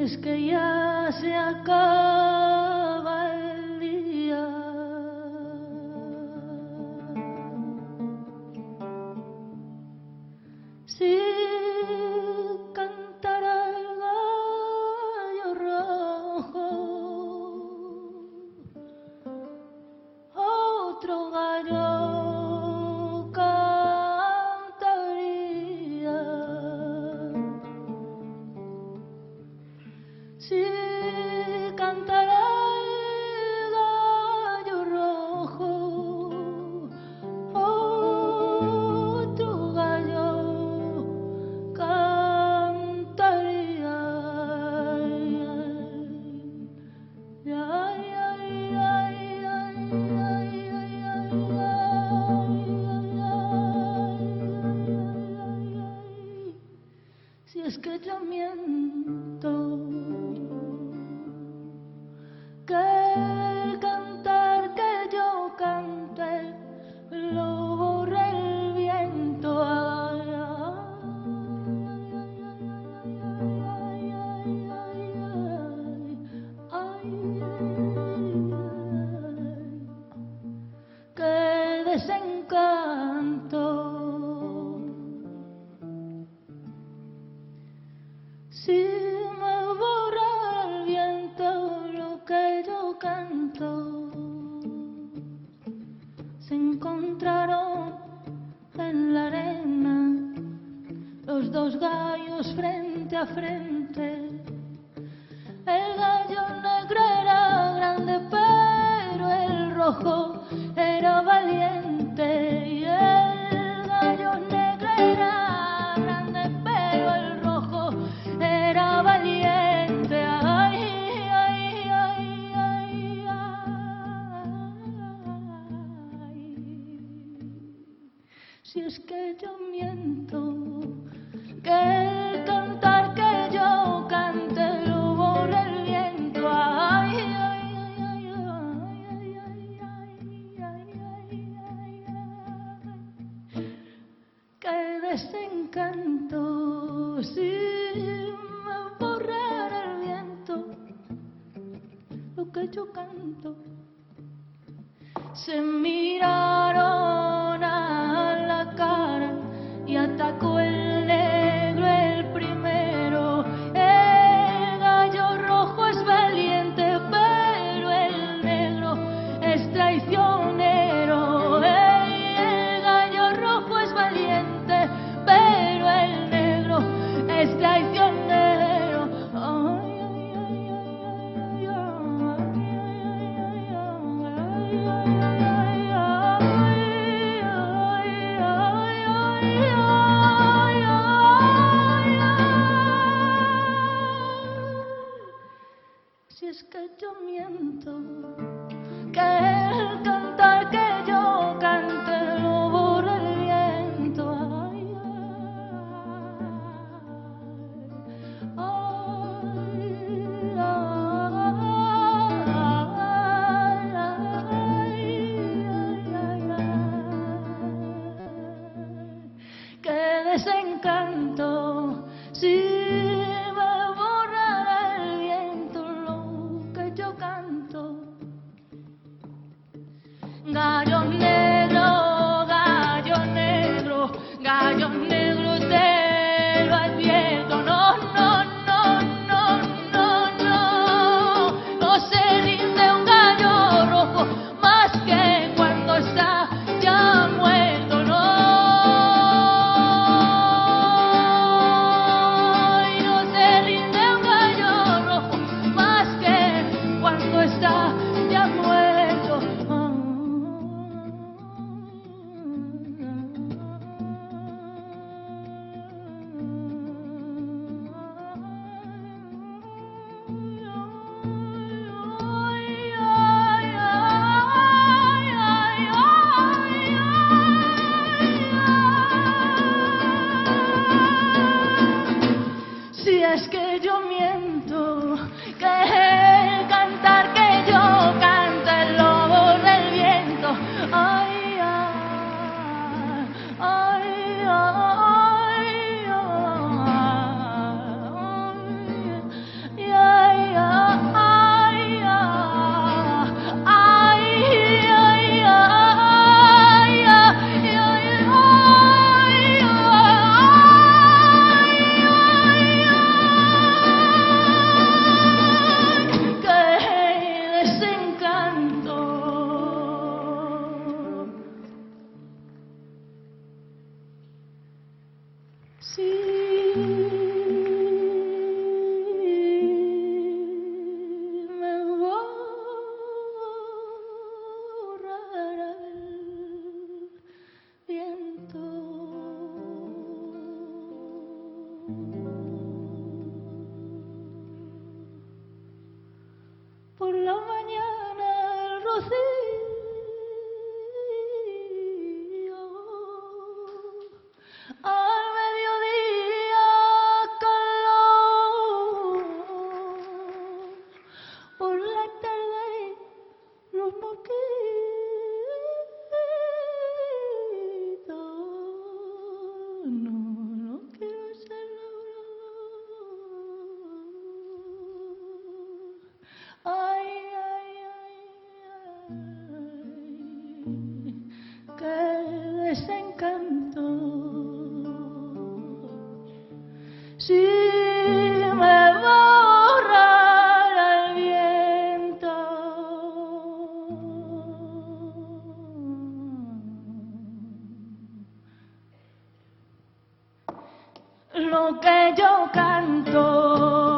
es que ya se acaba el día. Si cantara el gallo rojo, otro gallo cantaría. Si cantara el gallo rojo, otro gallo cantaría. Ay, ay, ay, ay, ay, ay, ay. Si es que yo miento, que el cantar que yo cante lo borra el viento. Ay, ay, ay, ay, ay, qué desencanto. Si me borra el viento lo que yo canto, se encontraron en la arena los dos gallos frente a frente. El gallo negro era grande, pero el rojo era valiente. Y el gallo negro era grande, pero el rojo era valiente. Ay, ay, ay, ay, ay. Si es que yo miento, que el cantar que yo cante lo borra el viento. Ay, ay, ay, ay, ay, ay, ay, ay, ay, ay. Qué desencanto. Si me borrara el viento lo que yo canto. Se miraron a la cara y atacó el negro el primero. El gallo rojo es valiente, pero el negro es traicionero. El gallo rojo es valiente, pero el negro es traicionero. Ay, ay, ay, ay, ay, ay, si es que yo miento, que el cantar que yo cante lo borra el viento. Ay, qué desencanto. Si me borrara el viento lo que yo canto. Gallo negro, gallo negro, gallo negro, te lo advierto. No, no, no, no, no, no, no se rinde un gallo rojo más que cuando está ya muerto. No, y no se rinde un gallo rojo más que cuando está ya muerto. Si es que yo miento, que el cantar que yo cante lo borra el viento. Ay, ay, ay, ay, ay, ay, ay. Por la mañana el rocío, al mediodía calor, por la tarde los mosquitos, no quiero serlo. Ay, ay, ay, ay, qué desencanto. Si me borra el viento, lo que yo canto.